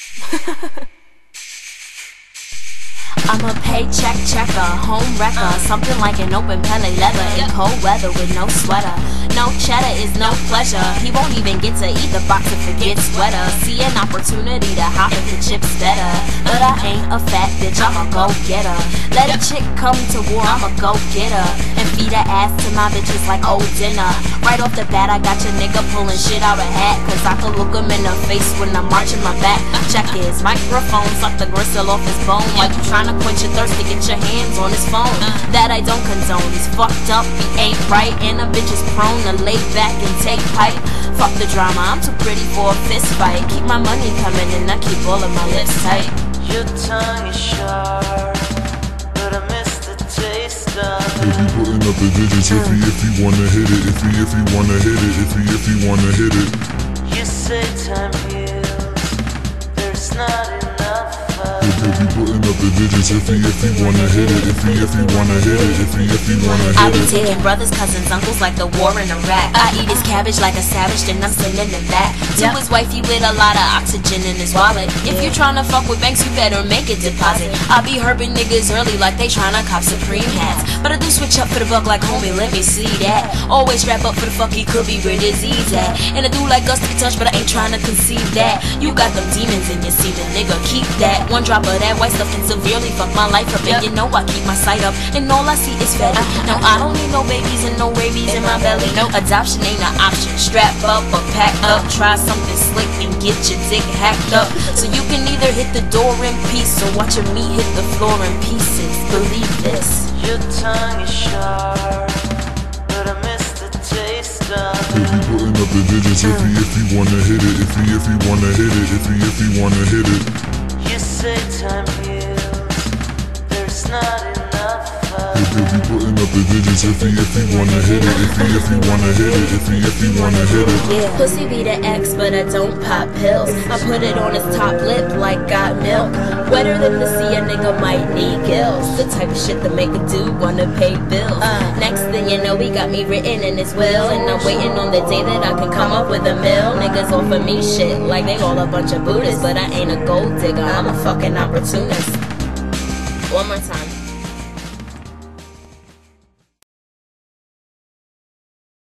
I'm a paycheck checker, home wrecker, something like an open pellet leather in cold weather with no sweater. No cheddar is no pleasure. He won't even get to eat the box if it gets wetter. See an opportunity to hop if the chip's better. But I ain't a fat bitch, I'm a go-getter. Let a chick come to war, I'm a go-getter. And feed her ass to my bitches like old dinner. Right off the bat, I got your nigga pulling shit out a hat, cause I can look him in the face when I'm marching my back. Check his microphone, suck the gristle off his bone. Like you trying to quench your thirst to get your hands on his phone. That I don't condone, he's fucked up, he ain't right. And a bitch is prone to lay back and take pipe. Fuck the drama, I'm too pretty for a fist fight. Keep my money coming and I keep all of my lips tight. Your tongue is sharp, but I miss the taste of it. If you putting up the digits, if you wanna hit it, if you wanna hit it, if you wanna hit it. You say time heals, there's not enough of If you putting up the digits, if you wanna hit it, if you wanna hit it, if you wanna hit it. I be taking brothers, cousins, uncles like the war in Iraq. I eat his cabbage like a savage, then I'm sending him back to his wifey with a lot of oxygen in his wallet. If you tryna fuck with banks, you better make a deposit. I be herbing niggas early like they tryna cop Supreme hats. But I do switch up for the buck like homie, let me see that. Always wrap up for the fuck, he could be where disease at. And I do like us to be touched, but I ain't tryna conceive that. You got them demons in your semen, nigga, keep that. One drop of that white stuff can severely fuck my life up. And you know I keep my sight up, and all I see is fatty. No, I don't need no babies and no rabies in my belly. No, adoption ain't an option. Strap up or pack up. Try something slick and get your dick hacked up. So you can either hit the door in peace or watch your meat hit the floor in pieces. Believe this. Your tongue is sharp, but I miss the taste of If you putting up the digits, if you wanna hit it, if you wanna hit it, if you wanna hit it. You say time heals, there's not enough of If you putting up the digits, if you wanna hit it, if you wanna hit it, if you wanna hit it. Yeah, pussy be the X, but I don't pop pills. I put it on his top lip like got milk. Wetter than the sea, a nigga might need gills. The type of shit that make a dude wanna pay bills. Next thing you know, he got me written in his will, and I'm waiting on the day that I can come up with a mill. Niggas offer me shit like they all a bunch of Buddhists, but I ain't a gold digger, I'm a fucking opportunist. One more time.